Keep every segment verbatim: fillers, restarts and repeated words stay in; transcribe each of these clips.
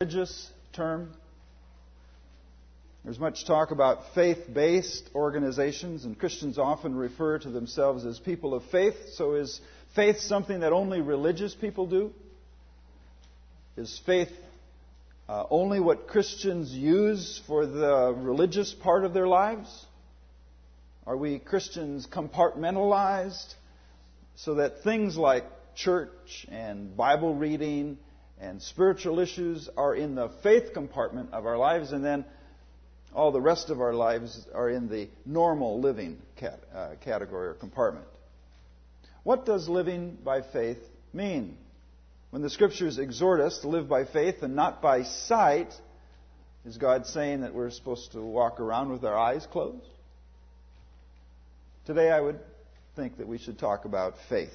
religious term. There's much talk about faith-based organizations, and Christians often refer to themselves as people of faith. So is faith something that only religious people do? Is faith uh, only what Christians use for the religious part of their lives? Are we Christians compartmentalized so that things like church and Bible reading and spiritual issues are in the faith compartment of our lives, and then all the rest of our lives are in the normal living cat, uh, category or compartment? What does living by faith mean? When the Scriptures exhort us to live by faith and not by sight, is God saying that we're supposed to walk around with our eyes closed? Today I would think that we should talk about faith.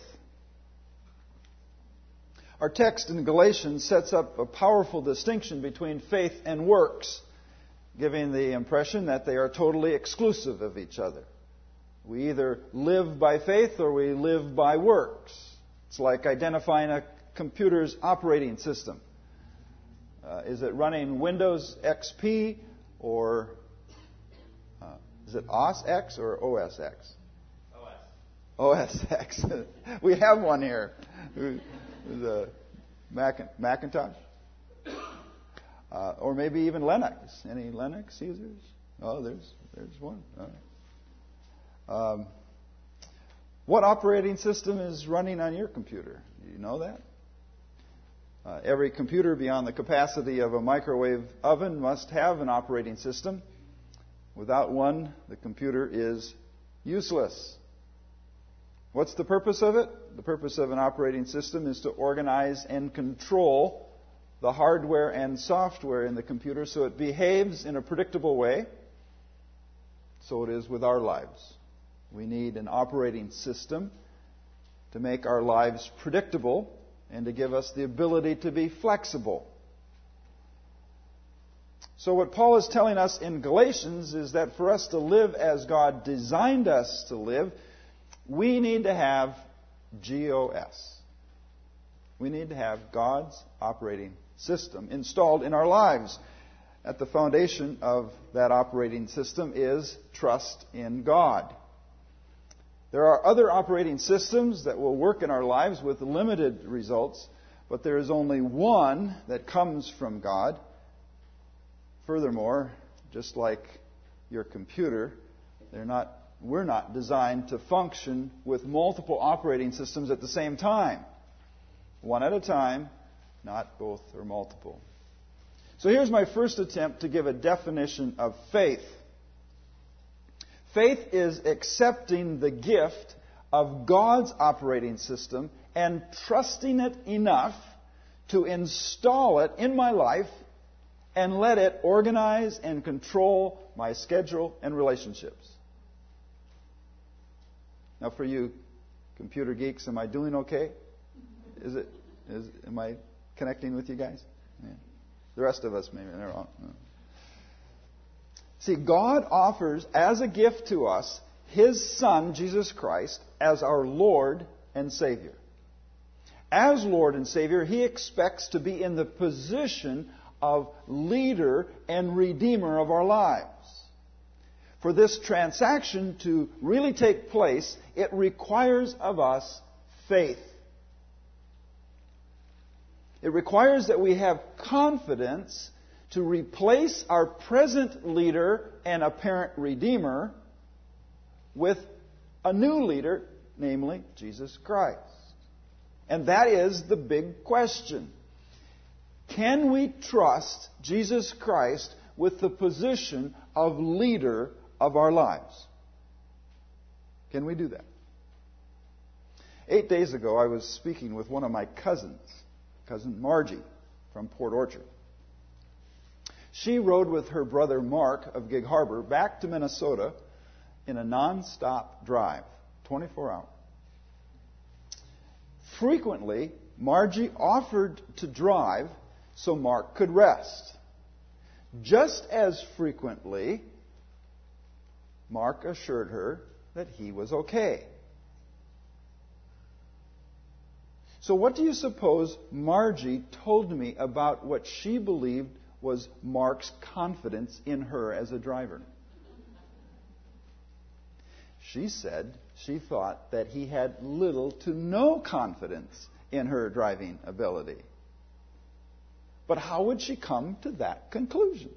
Our text in Galatians sets up a powerful distinction between faith and works, giving the impression that they are totally exclusive of each other. We either live by faith or we live by works. It's like identifying a computer's operating system. Uh, is it running Windows X P or uh, is it O S X or O S X? O S. O S X. We have one here. The Mac- Macintosh. Uh, or maybe even Linux. Any Linux users? Oh, there's there's one. All right. Um, what operating system is running on your computer? Do you know that? Uh, every computer beyond the capacity of a microwave oven must have an operating system. Without one, the computer is useless. What's the purpose of it? The purpose of an operating system is to organize and control the hardware and software in the computer so it behaves in a predictable way. So it is with our lives. We need an operating system to make our lives predictable and to give us the ability to be flexible. So what Paul is telling us in Galatians is that for us to live as God designed us to live, we need to have G O S. We need to have God's operating system installed in our lives. At the foundation of that operating system is trust in God. There are other operating systems that will work in our lives with limited results, but there is only one that comes from God. Furthermore, just like your computer, they're not We're not designed to function with multiple operating systems at the same time. One at a time, not both or multiple. So here's my first attempt to give a definition of faith. Faith is accepting the gift of God's operating system and trusting it enough to install it in my life and let it organize and control my schedule and relationships. Now, for you computer geeks, am I doing okay? Is it? Is am I connecting with you guys? Yeah. The rest of us maybe they're wrong. No. See, God offers as a gift to us His Son, Jesus Christ, as our Lord and Savior. As Lord and Savior, He expects to be in the position of leader and redeemer of our lives. For this transaction to really take place, it requires of us faith. It requires that we have confidence to replace our present leader and apparent redeemer with a new leader, namely Jesus Christ. And that is the big question. Can we trust Jesus Christ with the position of leader of our lives? Can we do that? Eight days ago, I was speaking with one of my cousins, cousin Margie from Port Orchard. She rode with her brother Mark of Gig Harbor back to Minnesota in a non-stop drive, twenty-four hours. Frequently, Margie offered to drive so Mark could rest. Just as frequently, Mark assured her that he was okay. So what do you suppose Margie told me about what she believed was Mark's confidence in her as a driver? She said she thought that he had little to no confidence in her driving ability. But how would she come to that conclusion?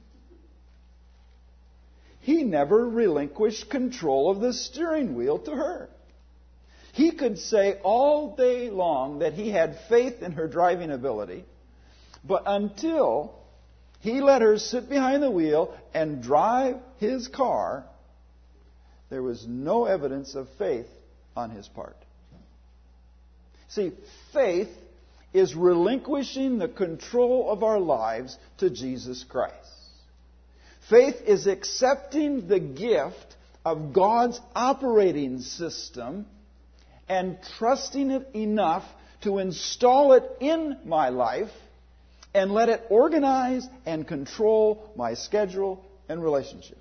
He never relinquished control of the steering wheel to her. He could say all day long that he had faith in her driving ability, but until he let her sit behind the wheel and drive his car, there was no evidence of faith on his part. See, faith is relinquishing the control of our lives to Jesus Christ. Faith is accepting the gift of God's operating system and trusting it enough to install it in my life and let it organize and control my schedule and relationships.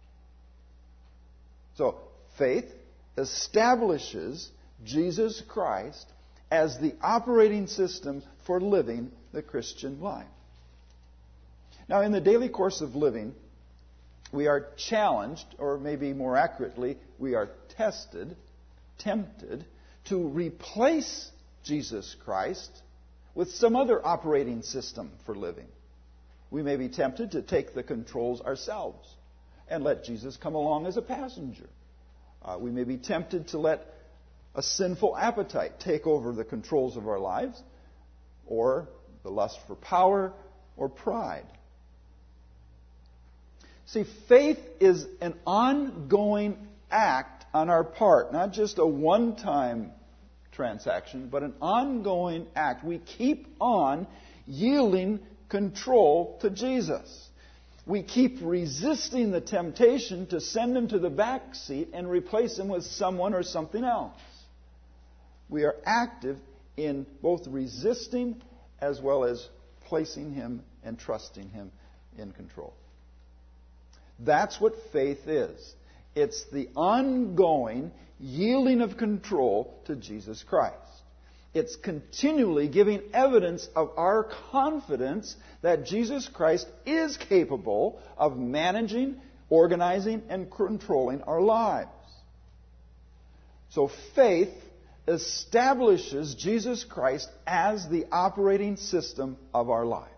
So, faith establishes Jesus Christ as the operating system for living the Christian life. Now, in the daily course of living, we are challenged, or maybe more accurately, we are tested, tempted to replace Jesus Christ with some other operating system for living. We may be tempted to take the controls ourselves and let Jesus come along as a passenger. Uh, we may be tempted to let a sinful appetite take over the controls of our lives, or the lust for power or pride. See, faith is an ongoing act on our part, not just a one-time transaction, but an ongoing act. We keep on yielding control to Jesus. We keep resisting the temptation to send him to the back seat and replace him with someone or something else. We are active in both resisting as well as placing him and trusting him in control. That's what faith is. It's the ongoing yielding of control to Jesus Christ. It's continually giving evidence of our confidence that Jesus Christ is capable of managing, organizing, and controlling our lives. So faith establishes Jesus Christ as the operating system of our lives.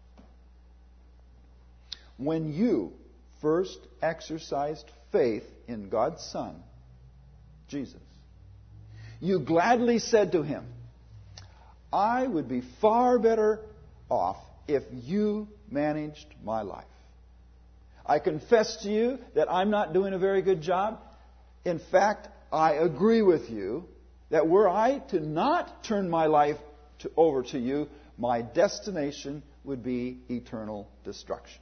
When you first exercised faith in God's Son, Jesus, you gladly said to him, I would be far better off if you managed my life. I confess to you that I'm not doing a very good job. In fact, I agree with you that were I to not turn my life to, over to you, my destination would be eternal destruction.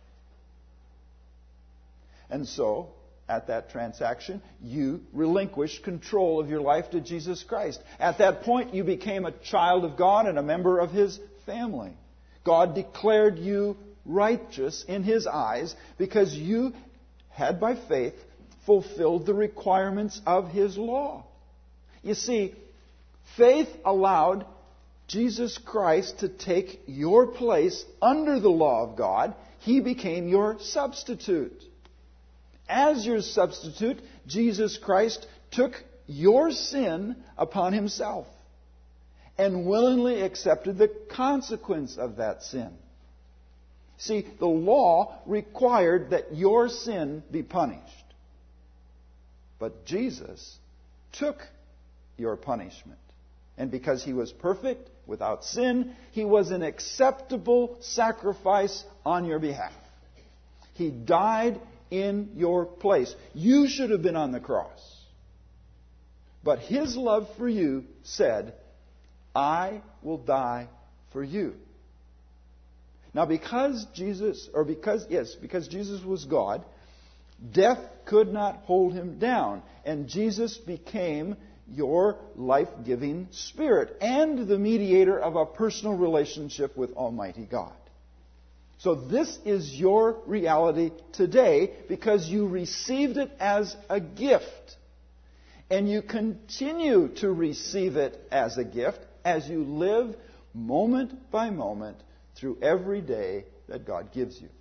And so, at that transaction, you relinquished control of your life to Jesus Christ. At that point, you became a child of God and a member of his family. God declared you righteous in his eyes because you had, by faith, fulfilled the requirements of his law. You see, faith allowed Jesus Christ to take your place under the law of God. He became your substitute. As your substitute, Jesus Christ took your sin upon himself and willingly accepted the consequence of that sin. See, the law required that your sin be punished. But Jesus took your punishment. And because he was perfect, without sin, he was an acceptable sacrifice on your behalf. He died in your place. You should have been on the cross. But his love for you said, I will die for you. Now because Jesus, or because, yes, because Jesus was God, death could not hold him down. And Jesus became your life-giving Spirit and the mediator of a personal relationship with Almighty God. So this is your reality today because you received it as a gift. And you continue to receive it as a gift as you live moment by moment through every day that God gives you.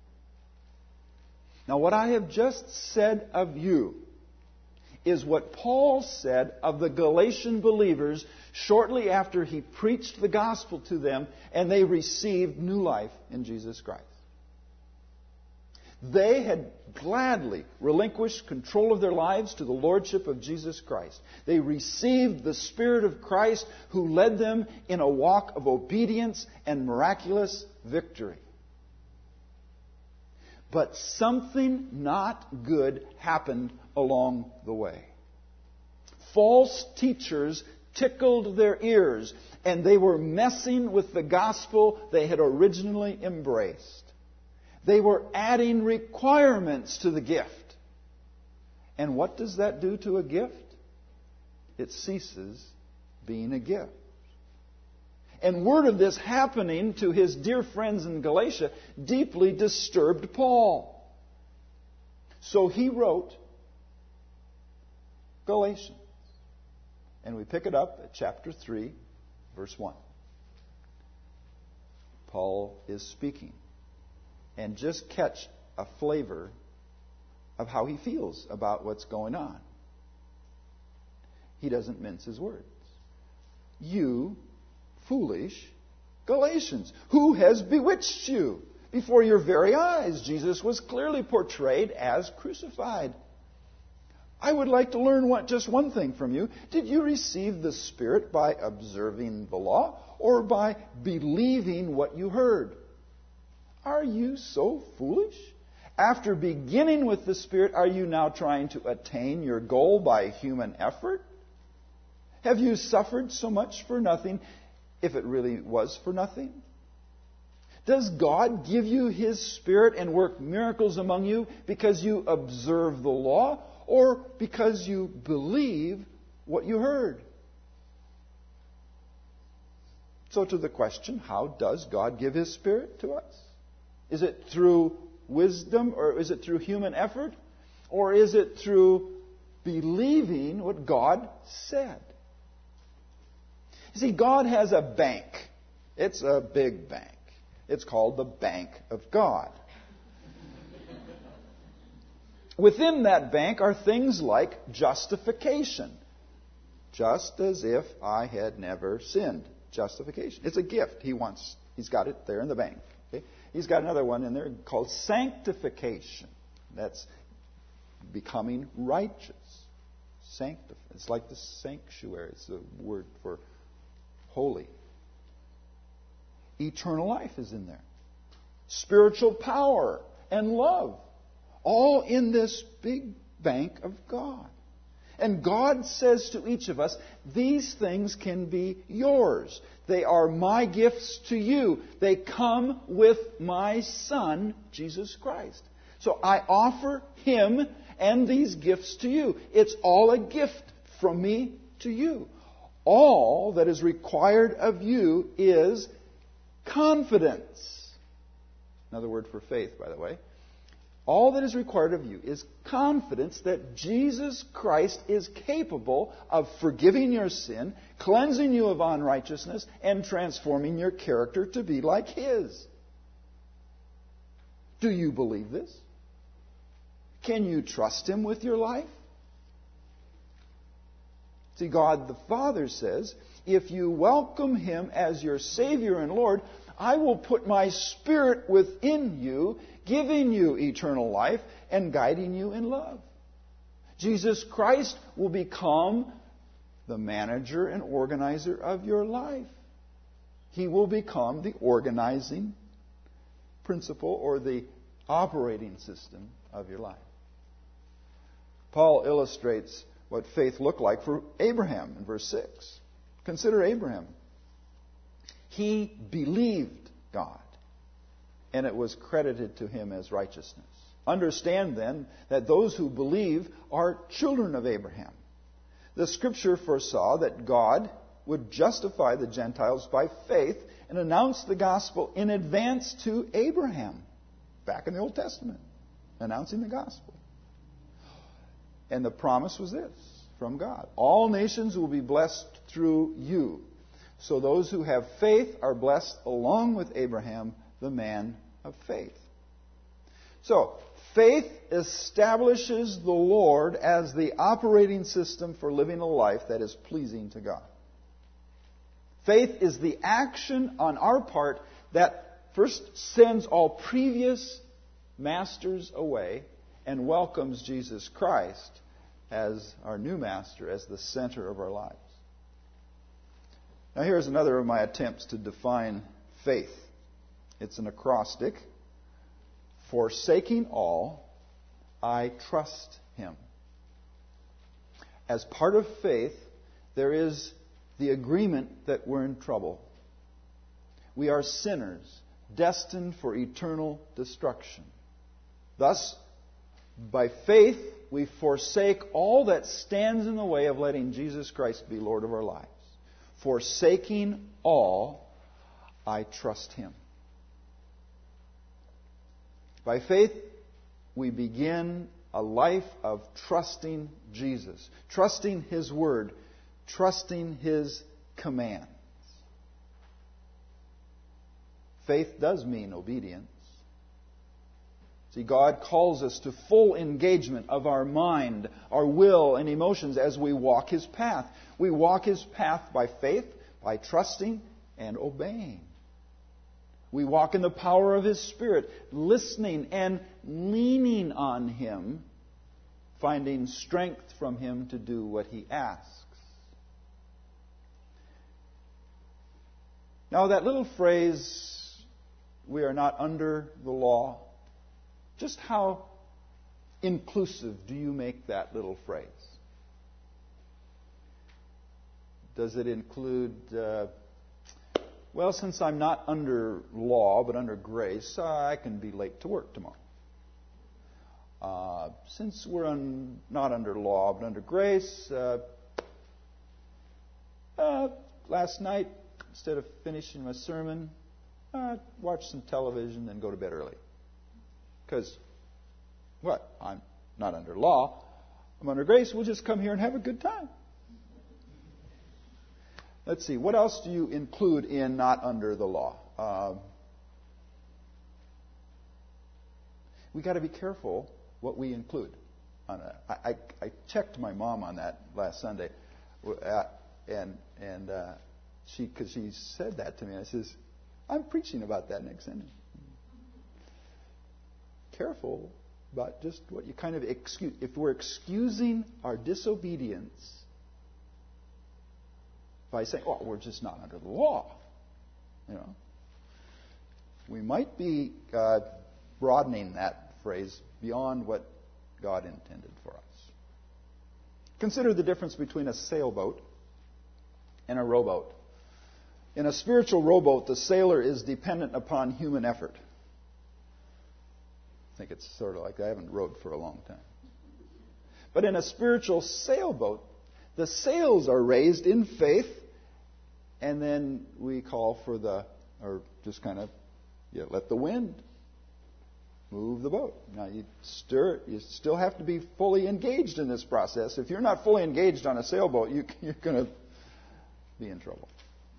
Now, what I have just said of you is what Paul said of the Galatian believers shortly after he preached the gospel to them and they received new life in Jesus Christ. They had gladly relinquished control of their lives to the lordship of Jesus Christ. They received the Spirit of Christ who led them in a walk of obedience and miraculous victory. But something not good happened along the way. False teachers tickled their ears, and they were messing with the gospel they had originally embraced. They were adding requirements to the gift. And what does that do to a gift? It ceases being a gift. And word of this happening to his dear friends in Galatia deeply disturbed Paul. So he wrote Galatians. And we pick it up at chapter three, verse one. Paul is speaking. And just catch a flavor of how he feels about what's going on. He doesn't mince his words. You foolish Galatians, who has bewitched you? Before your very eyes, Jesus was clearly portrayed as crucified. I would like to learn what, just one thing from you. Did you receive the Spirit by observing the law or by believing what you heard? Are you so foolish? After beginning with the Spirit, are you now trying to attain your goal by human effort? Have you suffered so much for nothing, if it really was for nothing? Does God give you His Spirit and work miracles among you because you observe the law or because you believe what you heard? So to the question, how does God give His Spirit to us? Is it through wisdom, or is it through human effort? Or is it through believing what God said? You see, God has a bank. It's a big bank. It's called the Bank of God. Within that bank are things like justification. Just as if I had never sinned. Justification. It's a gift. He wants, He's got it there in the bank. Okay? He's got another one in there called sanctification. That's becoming righteous. Sanctif- it's like the sanctuary. It's the word for holy. Eternal life is in there. Spiritual power and love. All in this big bank of God. And God says to each of us, these things can be yours. They are my gifts to you. They come with my Son, Jesus Christ. So I offer Him and these gifts to you. It's all a gift from me to you. All that is required of you is confidence. Another word for faith, by the way. All that is required of you is confidence that Jesus Christ is capable of forgiving your sin, cleansing you of unrighteousness, and transforming your character to be like His. Do you believe this? Can you trust Him with your life? See, God the Father says, if you welcome Him as your Savior and Lord, I will put my Spirit within you, giving you eternal life and guiding you in love. Jesus Christ will become the manager and organizer of your life. He will become the organizing principle or the operating system of your life. Paul illustrates what faith looked like for Abraham in verse six. Consider Abraham. He believed God, and it was credited to him as righteousness. Understand then that those who believe are children of Abraham. The Scripture foresaw that God would justify the Gentiles by faith and announce the gospel in advance to Abraham, back in the Old Testament, announcing the gospel. And the promise was this from God: all nations will be blessed through you. So those who have faith are blessed along with Abraham, the man of faith. So, faith establishes the Lord as the operating system for living a life that is pleasing to God. Faith is the action on our part that first sends all previous masters away and welcomes Jesus Christ as our new master, as the center of our lives. Now here's another of my attempts to define faith. It's an acrostic. Forsaking all, I trust Him. As part of faith, there is the agreement that we're in trouble. We are sinners, destined for eternal destruction. Thus, by faith, we forsake all that stands in the way of letting Jesus Christ be Lord of our lives. Forsaking all, I trust Him. By faith, we begin a life of trusting Jesus, trusting His Word, trusting His commands. Faith does mean obedience. See, God calls us to full engagement of our mind, our will, and emotions as we walk His path. We walk His path by faith, by trusting and obeying. We walk in the power of His Spirit, listening and leaning on Him, finding strength from Him to do what He asks. Now, that little phrase, we are not under the law, just how inclusive do you make that little phrase? Does it include... Uh, Well, since I'm not under law, but under grace, uh, I can be late to work tomorrow. Uh, since we're un, not under law, but under grace, uh, uh, last night, instead of finishing my sermon, uh, watch some television and go to bed early. Because, what? I'm not under law. I'm under grace. We'll just come here and have a good time. Let's see, what else do you include in not under the law? Um, we got to be careful what we include. On a, I, I, I checked my mom on that last Sunday, uh, and and uh, she because she said that to me. I says, I'm preaching about that next Sunday. Careful about just what you kind of excuse. If we're excusing our disobedience by saying, "Oh, we're just not under the law," you know, we might be uh, broadening that phrase beyond what God intended for us. Consider the difference between a sailboat and a rowboat. In a spiritual rowboat, the sailor is dependent upon human effort. I think it's sort of like I haven't rowed for a long time. But in a spiritual sailboat, the sails are raised in faith, and then we call for the, or just kind of, you let the wind move the boat. Now, you stir, you still have to be fully engaged in this process. If you're not fully engaged on a sailboat, you, you're going to be in trouble.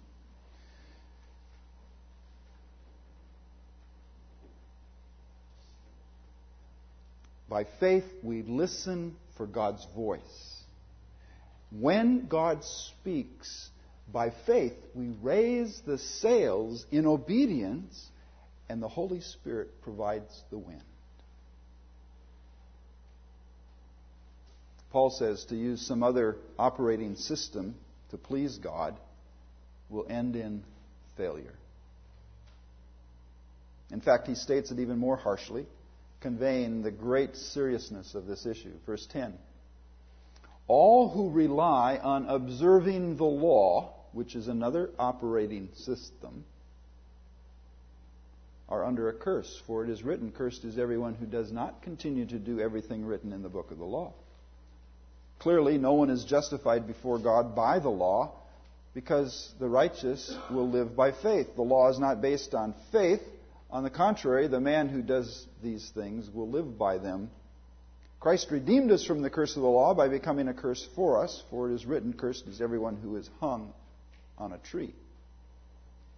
By faith, we listen for God's voice. When God speaks, by faith, we raise the sails in obedience, and the Holy Spirit provides the wind. Paul says to use some other operating system to please God will end in failure. In fact, he states it even more harshly, conveying the great seriousness of this issue. Verse ten. All who rely on observing the law, which is another operating system, are under a curse. For it is written, cursed is everyone who does not continue to do everything written in the book of the law. Clearly, no one is justified before God by the law, because the righteous will live by faith. The law is not based on faith. On the contrary, the man who does these things will live by them. Christ redeemed us from the curse of the law by becoming a curse for us, for it is written, cursed is everyone who is hung on a tree.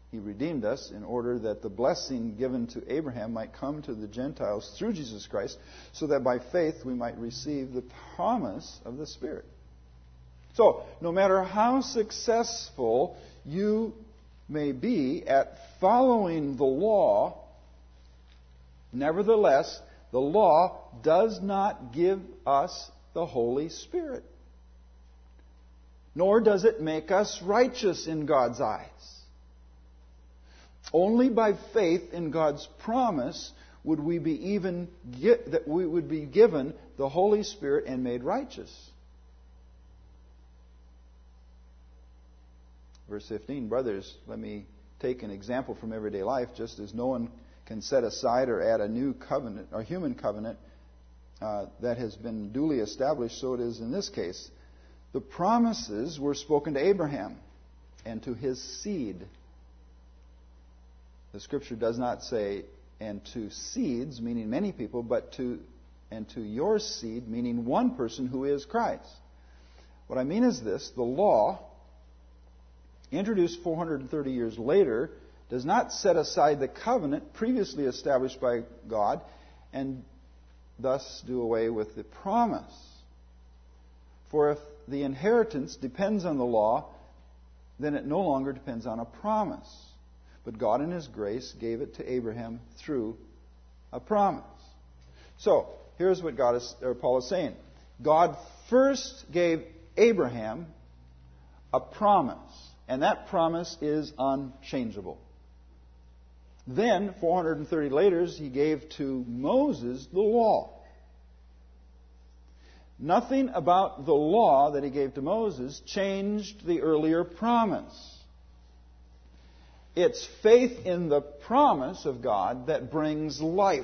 He redeemed us in order that the blessing given to Abraham might come to the Gentiles through Jesus Christ, so that by faith we might receive the promise of the Spirit. So, no matter how successful you may be at following the law, nevertheless, the law does not give us the Holy Spirit. Nor does it make us righteous in God's eyes. Only by faith in God's promise would we be even get, that we would be given the Holy Spirit and made righteous. Verse fifteen, brothers, let me take an example from everyday life. Just as no one can set aside or add a new covenant or human covenant uh, that has been duly established, so it is in this case. The promises were spoken to Abraham and to his seed. The Scripture does not say, and to seeds, meaning many people, but to and to your seed, meaning one person who is Christ. What I mean is this: the law, introduced four hundred thirty years later, does not set aside the covenant previously established by God and thus do away with the promise. For if the inheritance depends on the law, then it no longer depends on a promise. But God in His grace gave it to Abraham through a promise. So, here's what God is, or Paul is saying. God first gave Abraham a promise, and that promise is unchangeable. Then, four hundred thirty later, He gave to Moses the law. Nothing about the law that He gave to Moses changed the earlier promise. It's faith in the promise of God that brings life.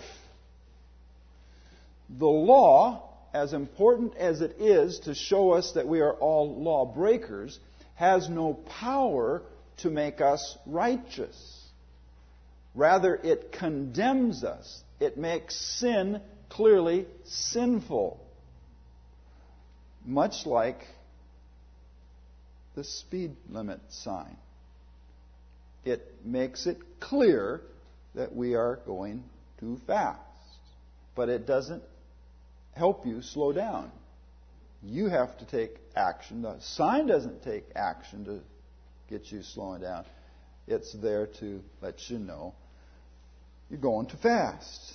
The law, as important as it is to show us that we are all lawbreakers, has no power to make us righteous. Rather, it condemns us. It makes sin clearly sinful. Much like the speed limit sign. It makes it clear that we are going too fast. But it doesn't help you slow down. You have to take action. The sign doesn't take action to get you slowing down. It's there to let you know you're going too fast.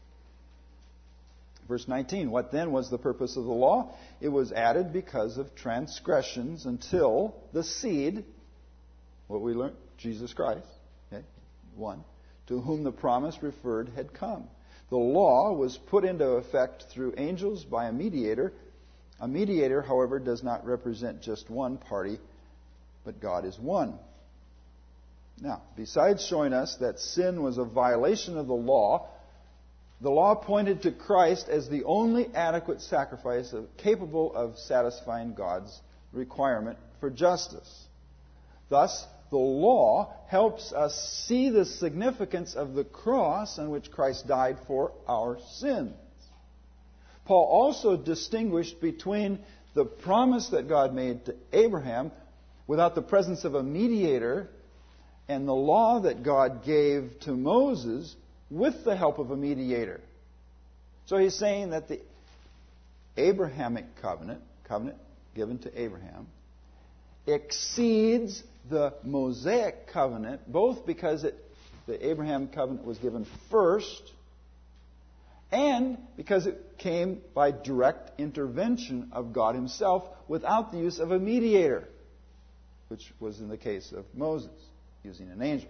Verse nineteen, what then was the purpose of the law? It was added because of transgressions until the seed, what we learned, Jesus Christ, okay, one, to whom the promise referred had come. The law was put into effect through angels by a mediator. A mediator, however, does not represent just one party, but God is one. Now, besides showing us that sin was a violation of the law, the law pointed to Christ as the only adequate sacrifice capable of satisfying God's requirement for justice. Thus, the law helps us see the significance of the cross on which Christ died for our sins. Paul also distinguished between the promise that God made to Abraham without the presence of a mediator and the law that God gave to Moses with the help of a mediator. So he's saying that the Abrahamic covenant, covenant given to Abraham, exceeds the Mosaic covenant, both because it, the Abraham covenant was given first, and because it came by direct intervention of God Himself without the use of a mediator, which was in the case of Moses, using an angel.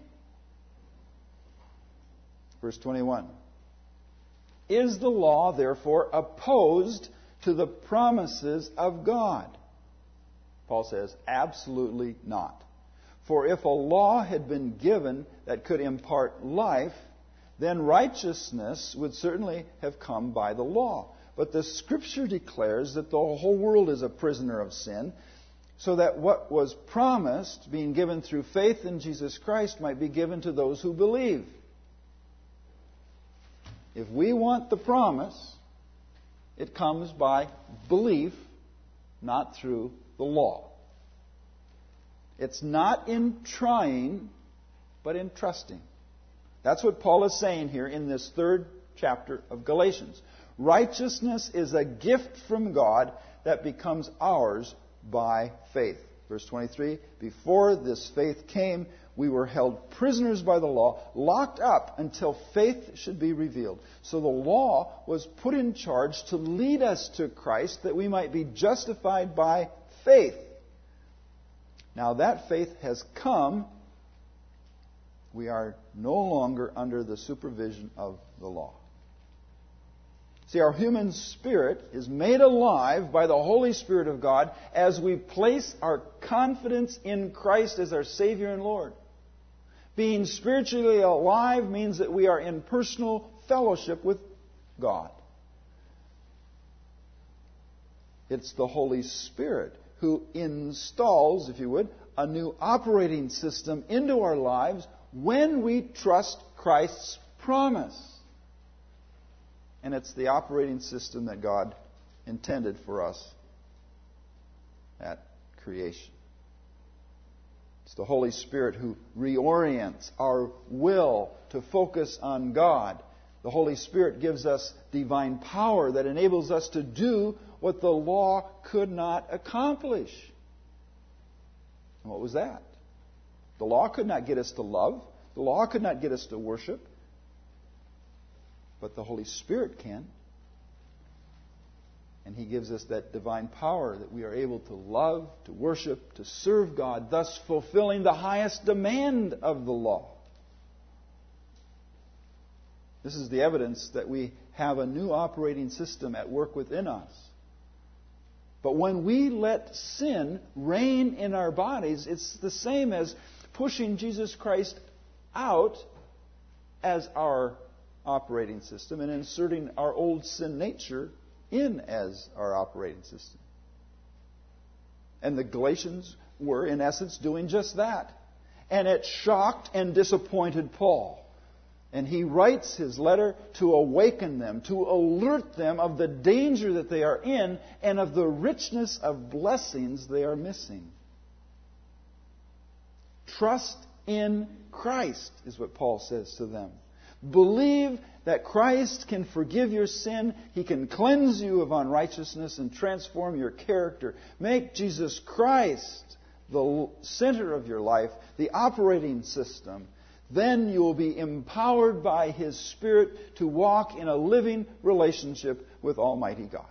Verse twenty-one. Is the law, therefore, opposed to the promises of God? Paul says, absolutely not. For if a law had been given that could impart life, then righteousness would certainly have come by the law. But the Scripture declares that the whole world is a prisoner of sin, so that what was promised, being given through faith in Jesus Christ, might be given to those who believe. If we want the promise, it comes by belief, not through the law. It's not in trying but in trusting. That's what Paul is saying here in this third chapter of Galatians. Righteousness is a gift from God that becomes ours by faith. Verse twenty-three, before this faith came, we were held prisoners by the law, locked up until faith should be revealed. So the law was put in charge to lead us to Christ that we might be justified by faith. Now that faith has come. We are no longer under the supervision of the law. See, our human spirit is made alive by the Holy Spirit of God as we place our confidence in Christ as our Savior and Lord. Being spiritually alive means that we are in personal fellowship with God. It's the Holy Spirit who installs, if you would, a new operating system into our lives when we trust Christ's promise. And it's the operating system that God intended for us at creation. It's the Holy Spirit who reorients our will to focus on God. The Holy Spirit gives us divine power that enables us to do what the law could not accomplish. And what was that? The law could not get us to love. The law could not get us to worship. But the Holy Spirit can. And He gives us that divine power that we are able to love, to worship, to serve God, thus fulfilling the highest demand of the law. This is the evidence that we have a new operating system at work within us. But when we let sin reign in our bodies, it's the same as pushing Jesus Christ out as our operating system and inserting our old sin nature in as our operating system. And the Galatians were, in essence, doing just that. And it shocked and disappointed Paul. And he writes his letter to awaken them, to alert them of the danger that they are in and of the richness of blessings they are missing. Trust in Christ, is what Paul says to them. Believe that Christ can forgive your sin. He can cleanse you of unrighteousness and transform your character. Make Jesus Christ the center of your life, the operating system. Then you will be empowered by His Spirit to walk in a living relationship with Almighty God.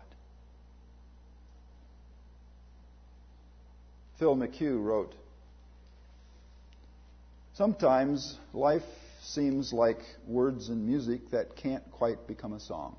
Phil McHugh wrote, "Sometimes life seems like words and music that can't quite become a song.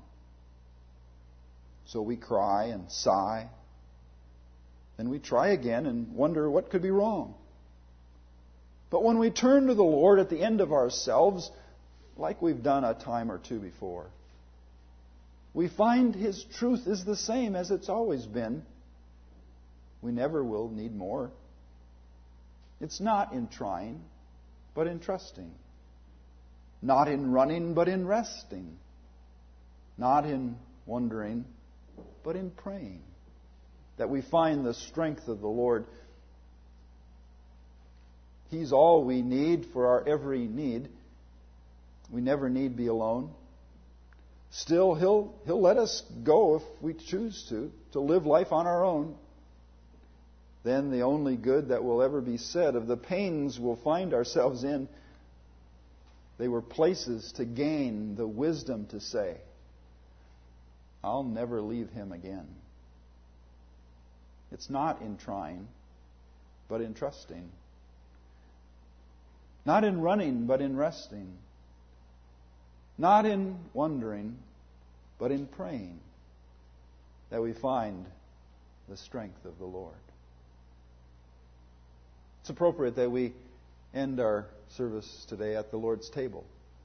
So we cry and sigh. Then we try again and wonder what could be wrong. But when we turn to the Lord at the end of ourselves, like we've done a time or two before, we find His truth is the same as it's always been. We never will need more. It's not in trying, but in trusting. Not in running, but in resting. Not in wondering, but in praying. That we find the strength of the Lord. He's all we need for our every need. We never need be alone. Still, He'll, He'll let us go if we choose to, to live life on our own. Then the only good that will ever be said of the pains we'll find ourselves in, they were places to gain the wisdom to say, I'll never leave Him again. It's not in trying, but in trusting. Not in running, but in resting. Not in wondering, but in praying, that we find the strength of the Lord. It's appropriate that we end our service today at the Lord's table,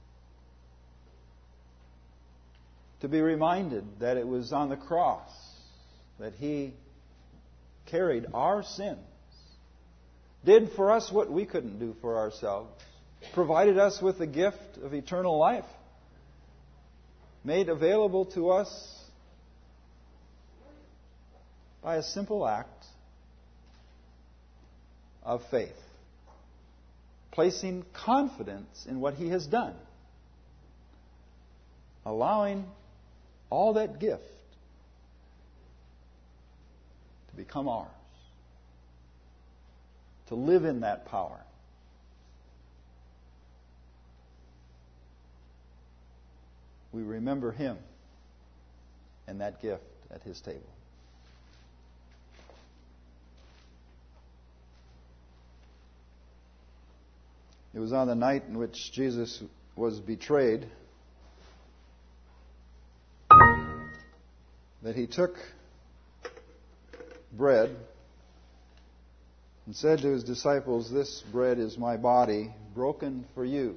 to be reminded that it was on the cross that He carried our sins, did for us what we couldn't do for ourselves, provided us with the gift of eternal life, made available to us by a simple act of faith. placing confidence in what He has done, allowing all that gift to become ours, to live in that power. We remember Him and that gift at His table. It was on the night in which Jesus was betrayed that He took bread and said to His disciples, "This bread is my body, broken for you."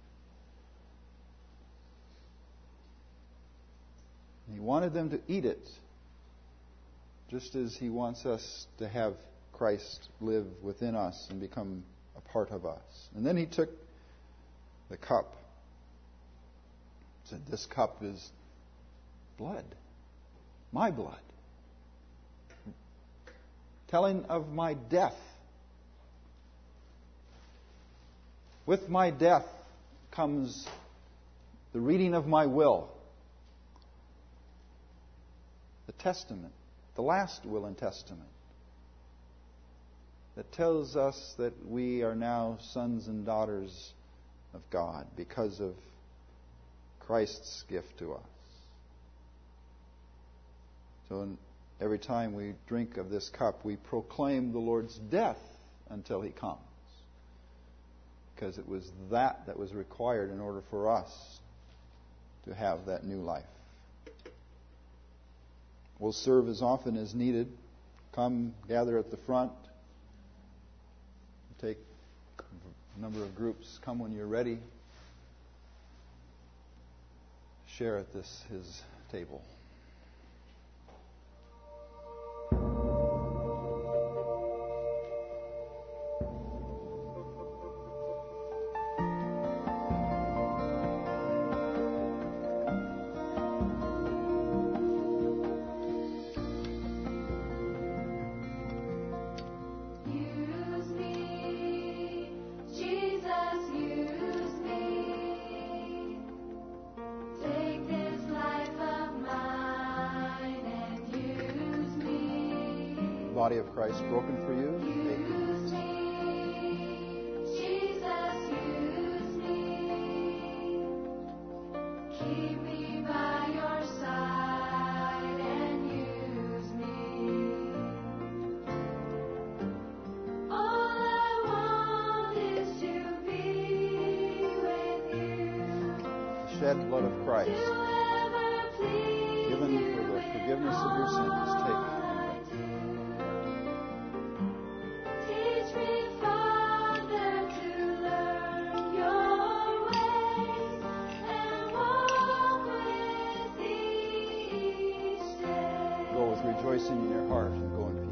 He wanted them to eat it, just as He wants us to have Christ live within us and become a part of us. And then He took the cup. He said, "This cup is blood, my blood, telling of my death. With my death comes the reading of my will, the testament, the last will and testament, that tells us that we are now sons and daughters of God because of Christ's gift to us." So in, every time we drink of this cup, we proclaim the Lord's death until He comes, because it was that that was required in order for us to have that new life. We'll serve as often as needed. Come, gather at the front. Take a number of groups. Come when you're ready. Share at this His table. Body of Christ broken for you. Use me, Jesus, use me. Keep me by your side and use me. All I want is to be with you. The shed blood of Christ, given for the forgiveness of your sins. Take. Rejoicing in your heart and go in peace.